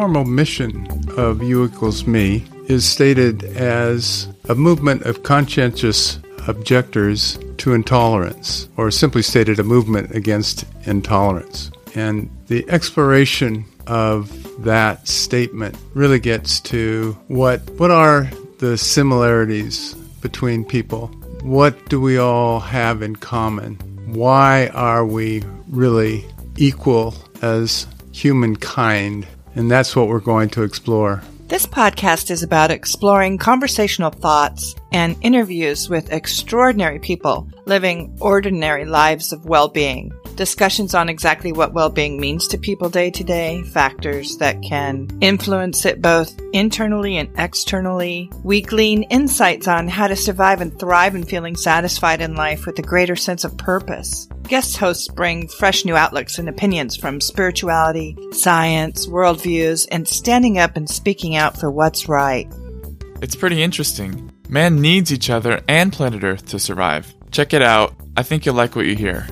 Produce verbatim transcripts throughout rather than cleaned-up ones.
normal mission of U equals me is stated as a movement of conscientious objectors to intolerance, or simply stated, a movement against intolerance. And the exploration of that statement really gets to what what are the similarities between people? What do we all have in common? Why are we really equal as humankind? And that's what we're going to explore. This podcast is about exploring conversational thoughts and interviews with extraordinary people living ordinary lives of well-being. Discussions on exactly what well-being means to people day to day, factors that can influence it both internally and externally. We glean insights on how to survive and thrive in feeling satisfied in life with a greater sense of purpose. Guest hosts bring fresh new outlooks and opinions from spirituality, science, worldviews, and standing up and speaking out for what's right. It's pretty interesting. Man needs each other and planet Earth to survive. Check it out. I think you'll like what you hear.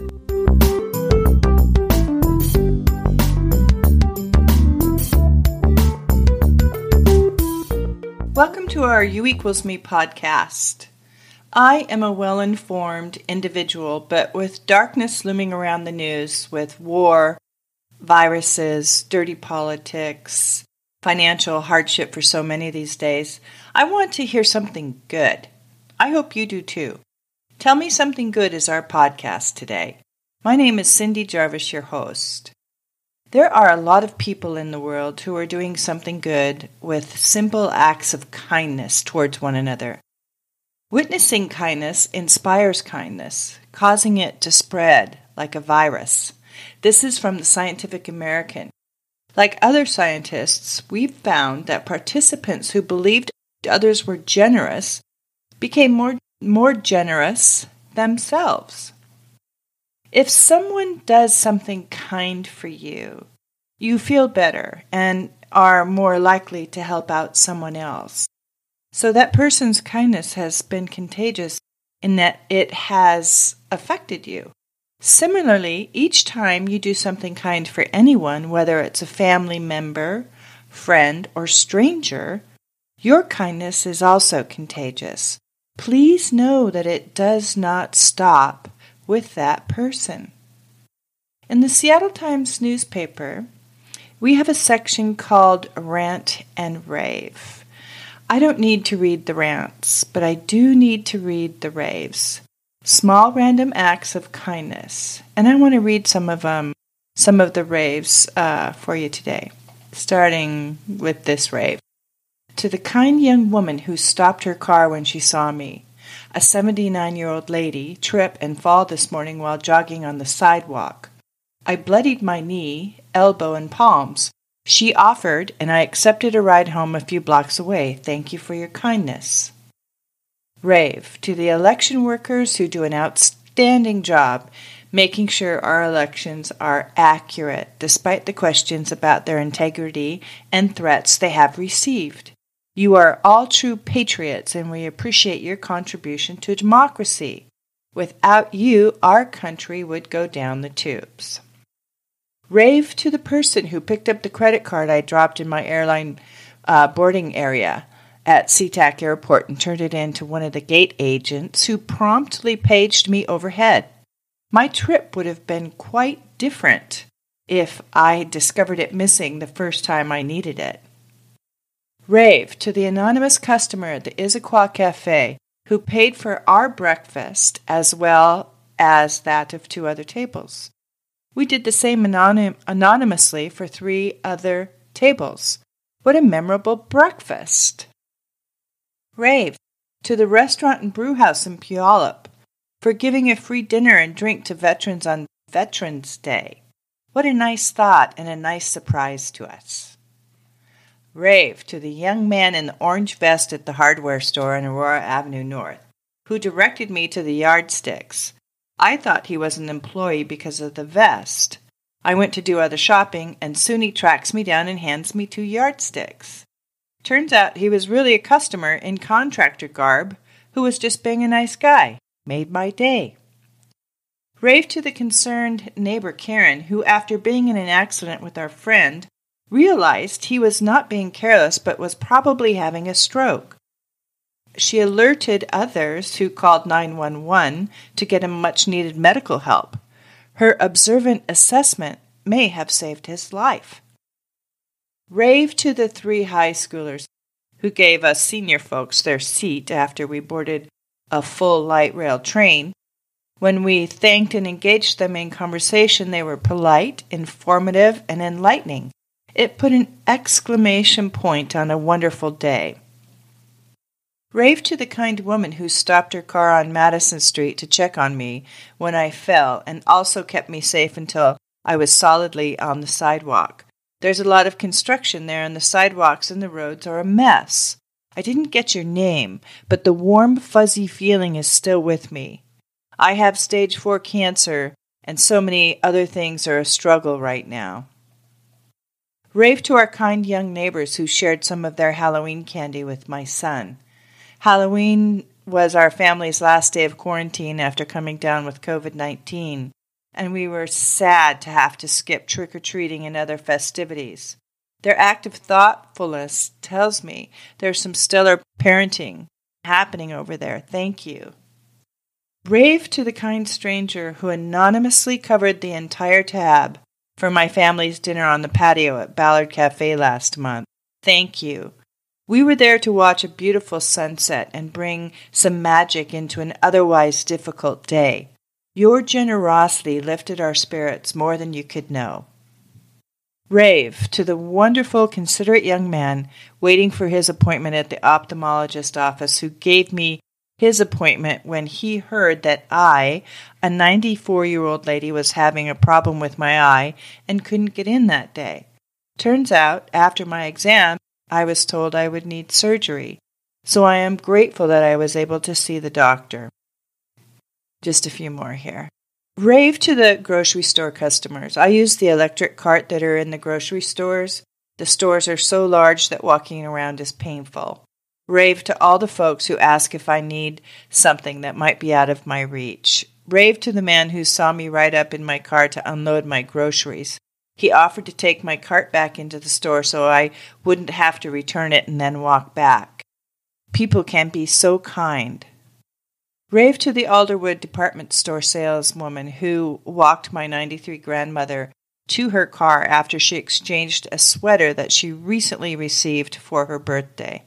Welcome to our U equals me podcast. I am a well-informed individual, but with darkness looming around the news, with war, viruses, dirty politics, financial hardship for so many these days, I want to hear something good. I hope you do too. Tell Me Something Good is our podcast today. My name is Cindy Jarvis, your host. There are a lot of people in the world who are doing something good with simple acts of kindness towards one another. Witnessing kindness inspires kindness, causing it to spread like a virus. This is from the Scientific American. Like other scientists, we've found that participants who believed others were generous became more, more generous themselves. If someone does something kind for you, you feel better and are more likely to help out someone else. So that person's kindness has been contagious in that it has affected you. Similarly, each time you do something kind for anyone, whether it's a family member, friend, or stranger, your kindness is also contagious. Please know that it does not stop with that person. In the Seattle Times newspaper, we have a section called Rant and Rave. I don't need to read the rants, but I do need to read the raves. Small random acts of kindness. And I want to read some of um, some of the raves uh, for you today, starting with this rave. To the kind young woman who stopped her car when she saw me. A seventy-nine-year-old lady trip and fall this morning while jogging on the sidewalk. I bloodied my knee, elbow, and palms. She offered, and I accepted a ride home a few blocks away. Thank you for your kindness. Rave. To the election workers who do an outstanding job making sure our elections are accurate, despite the questions about their integrity and threats they have received. You are all true patriots, and we appreciate your contribution to democracy. Without you, our country would go down the tubes. Rave to the person who picked up the credit card I dropped in my airline uh, boarding area at SeaTac Airport and turned it in to one of the gate agents who promptly paged me overhead. My trip would have been quite different if I discovered it missing the first time I needed it. Rave to the anonymous customer at the Issaquah Cafe who paid for our breakfast as well as that of two other tables. We did the same anonym- anonymously for three other tables. What a memorable breakfast! Rave to the restaurant and brew house in Puyallup for giving a free dinner and drink to veterans on Veterans Day. What a nice thought and a nice surprise to us. Rave to the young man in the orange vest at the hardware store on Aurora Avenue North, who directed me to the yardsticks. I thought he was an employee because of the vest. I went to do other shopping, and soon he tracks me down and hands me two yardsticks. Turns out he was really a customer in contractor garb who was just being a nice guy. Made my day. Rave to the concerned neighbor Karen, who after being in an accident with our friend, realized he was not being careless but was probably having a stroke. She alerted others who called nine one one to get him much-needed medical help. Her observant assessment may have saved his life. Rave to the three high schoolers who gave us senior folks their seat after we boarded a full light rail train. When we thanked and engaged them in conversation, they were polite, informative, and enlightening. It put an exclamation point on a wonderful day. Rave to the kind woman who stopped her car on Madison Street to check on me when I fell and also kept me safe until I was solidly on the sidewalk. There's a lot of construction there, and the sidewalks and the roads are a mess. I didn't get your name, but the warm, fuzzy feeling is still with me. I have stage four cancer, and so many other things are a struggle right now. Rave to our kind young neighbors who shared some of their Halloween candy with my son. Halloween was our family's last day of quarantine after coming down with covid nineteen, and we were sad to have to skip trick-or-treating and other festivities. Their act of thoughtfulness tells me there's some stellar parenting happening over there. Thank you. Rave to the kind stranger who anonymously covered the entire tab for my family's dinner on the patio at Ballard Cafe last month. Thank you. We were there to watch a beautiful sunset and bring some magic into an otherwise difficult day. Your generosity lifted our spirits more than you could know. Rave to the wonderful, considerate young man waiting for his appointment at the ophthalmologist office who gave me his appointment when he heard that I, a ninety-four-year-old lady, was having a problem with my eye and couldn't get in that day. Turns out, after my exam, I was told I would need surgery, so I am grateful that I was able to see the doctor. Just a few more here. Rave to the grocery store customers. I use the electric cart that are in the grocery stores. The stores are so large that walking around is painful. Rave to all the folks who ask if I need something that might be out of my reach. Rave to the man who saw me ride up in my car to unload my groceries. He offered to take my cart back into the store so I wouldn't have to return it and then walk back. People can be so kind. Rave to the Alderwood department store saleswoman who walked my ninety-three grandmother to her car after she exchanged a sweater that she recently received for her birthday.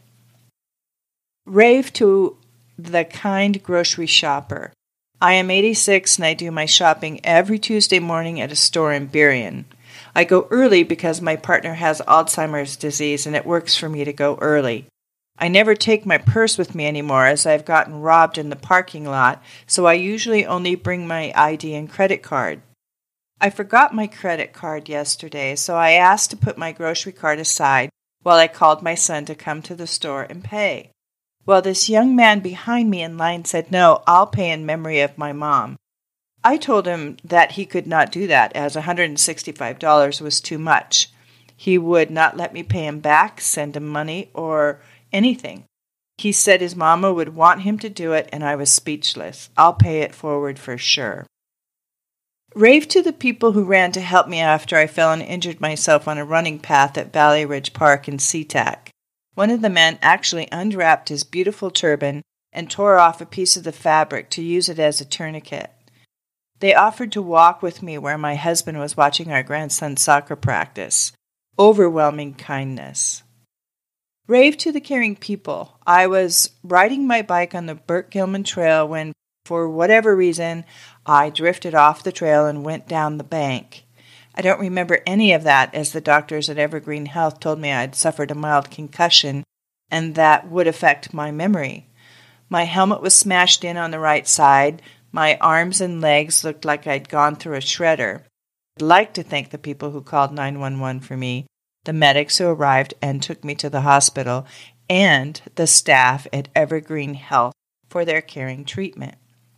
Rave to the kind grocery shopper. I am eighty-six and I do my shopping every Tuesday morning at a store in Burien. I go early because my partner has Alzheimer's disease and it works for me to go early. I never take my purse with me anymore as I've gotten robbed in the parking lot, so I usually only bring my I D and credit card. I forgot my credit card yesterday, so I asked to put my grocery card aside while I called my son to come to the store and pay. Well, this young man behind me in line said, "No, I'll pay in memory of my mom." I told him that he could not do that as one hundred sixty-five dollars was too much. He would not let me pay him back, send him money, or anything. He said his mama would want him to do it, and I was speechless. I'll pay it forward for sure. Rave to the people who ran to help me after I fell and injured myself on a running path at Valley Ridge Park in SeaTac. One of the men actually unwrapped his beautiful turban and tore off a piece of the fabric to use it as a tourniquet. They offered to walk with me where my husband was watching our grandson's soccer practice. Overwhelming kindness. Rave to the caring people. I was riding my bike on the Burt Gilman Trail when, for whatever reason, I drifted off the trail and went down the bank. I don't remember any of that, as the doctors at Evergreen Health told me I'd suffered a mild concussion and that would affect my memory. My helmet was smashed in on the right side. My arms and legs looked like I'd gone through a shredder. I'd like to thank the people who called nine one one for me, the medics who arrived and took me to the hospital, and the staff at Evergreen Health for their caring treatment.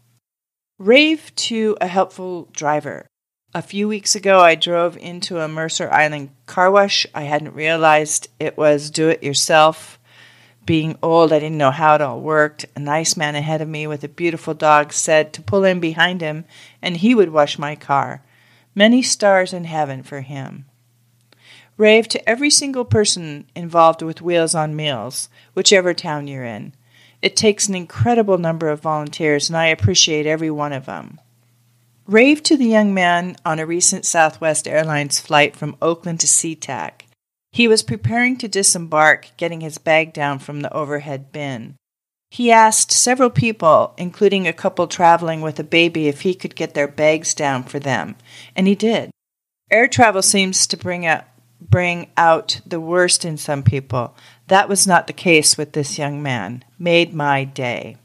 Rave to a helpful driver. A few weeks ago, I drove into a Mercer Island car wash. I hadn't realized it was do-it-yourself. Being old, I didn't know how it all worked. A nice man ahead of me with a beautiful dog said to pull in behind him, and he would wash my car. Many stars in heaven for him. Rave to every single person involved with Wheels on Meals, whichever town you're in. It takes an incredible number of volunteers, and I appreciate every one of them. Rave to the young man on a recent Southwest Airlines flight from Oakland to SeaTac. He was preparing to disembark, getting his bag down from the overhead bin. He asked several people, including a couple traveling with a baby, if he could get their bags down for them, and he did. Air travel seems to bring out, bring out the worst in some people. That was not the case with this young man. Made my day.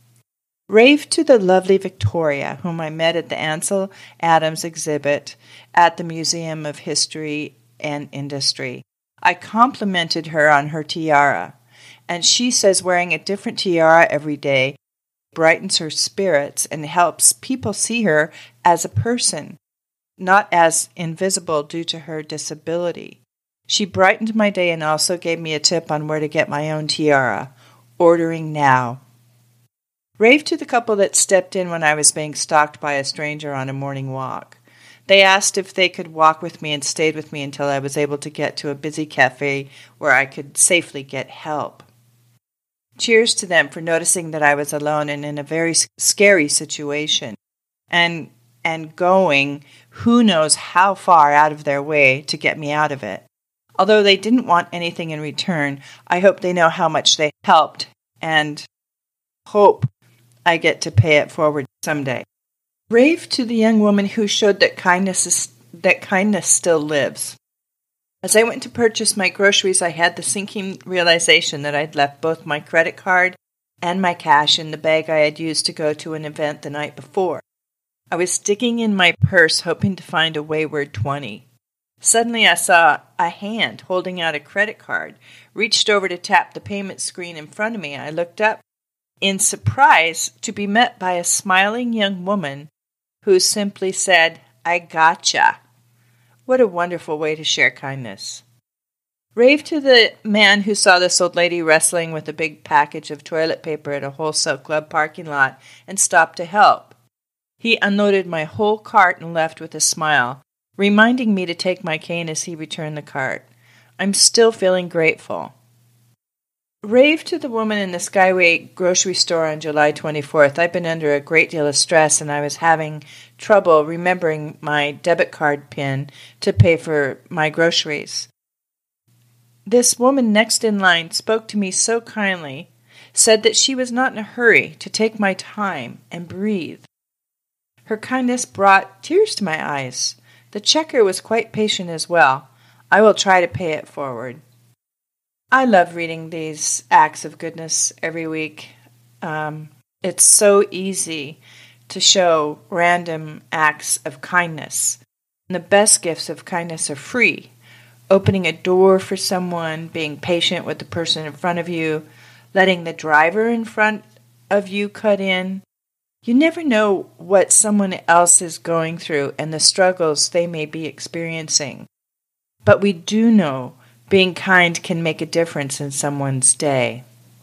Rave to the lovely Victoria, whom I met at the Ansel Adams exhibit at the Museum of History and Industry. I complimented her on her tiara, and she says wearing a different tiara every day brightens her spirits and helps people see her as a person, not as invisible due to her disability. She brightened my day and also gave me a tip on where to get my own tiara. Ordering now. Rave to the couple that stepped in when I was being stalked by a stranger on a morning walk. They asked if they could walk with me and stayed with me until I was able to get to a busy cafe where I could safely get help. Cheers to them for noticing that I was alone and in a very scary situation, and and going who knows how far out of their way to get me out of it. Although they didn't want anything in return, I hope they know how much they helped and hope I get to pay it forward someday. Rave to the young woman who showed that kindness is, that kindness still lives. As I went to purchase my groceries, I had the sinking realization that I'd left both my credit card and my cash in the bag I had used to go to an event the night before. I was digging in my purse, hoping to find a wayward twenty. Suddenly I saw a hand holding out a credit card, reached over to tap the payment screen in front of me. I looked up in surprise to be met by a smiling young woman who simply said, "I gotcha." What a wonderful way to share kindness. Rave to the man who saw this old lady wrestling with a big package of toilet paper at a wholesale club parking lot and stopped to help. He unloaded my whole cart and left with a smile, reminding me to take my cane as he returned the cart. I'm still feeling grateful. Rave to the woman in the Skyway grocery store on July twenty-fourth. I've been under a great deal of stress and I was having trouble remembering my debit card PIN to pay for my groceries. This woman next in line spoke to me so kindly, said that she was not in a hurry to take my time and breathe. Her kindness brought tears to my eyes. The checker was quite patient as well. I will try to pay it forward. I love reading these acts of goodness every week. Um, it's so easy to show random acts of kindness. And the best gifts of kindness are free. Opening a door for someone, being patient with the person in front of you, letting the driver in front of you cut in. You never know what someone else is going through and the struggles they may be experiencing. But we do know being kind can make a difference in someone's day.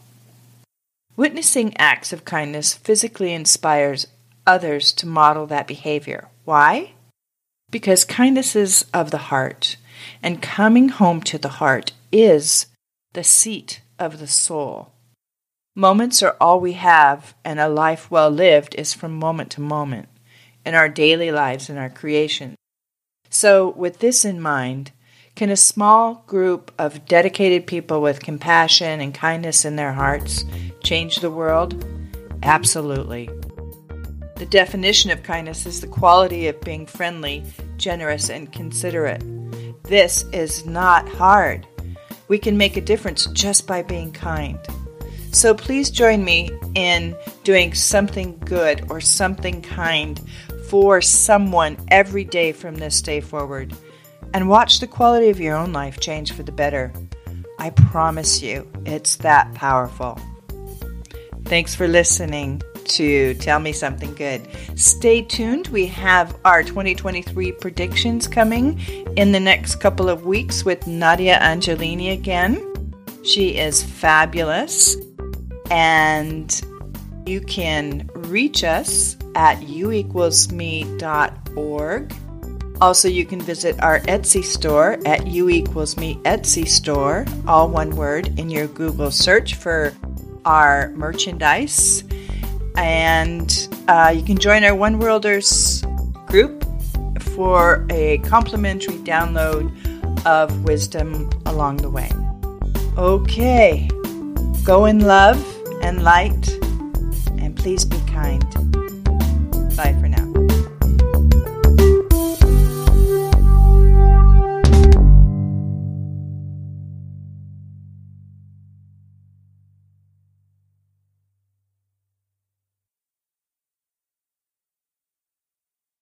Witnessing acts of kindness physically inspires others to model that behavior. Why? Because kindness is of the heart, and coming home to the heart is the seat of the soul. Moments are all we have, and a life well lived is from moment to moment, in our daily lives and our creation. So, with this in mind, can a small group of dedicated people with compassion and kindness in their hearts change the world? Absolutely. The definition of kindness is the quality of being friendly, generous, and considerate. This is not hard. We can make a difference just by being kind. So please join me in doing something good or something kind for someone every day from this day forward. And watch the quality of your own life change for the better. I promise you, it's that powerful. Thanks for listening to Tell Me Something Good. Stay tuned. We have our twenty twenty-three predictions coming in the next couple of weeks with Nadia Angelini again. She is fabulous. And you can reach us at u equals me dot org. Also, you can visit our Etsy store at U equals me Etsy store, all one word, in your Google search for our merchandise. And uh, you can join our One Worlders group for a complimentary download of wisdom along the way. Okay, go in love and light, and please be kind. Bye for now.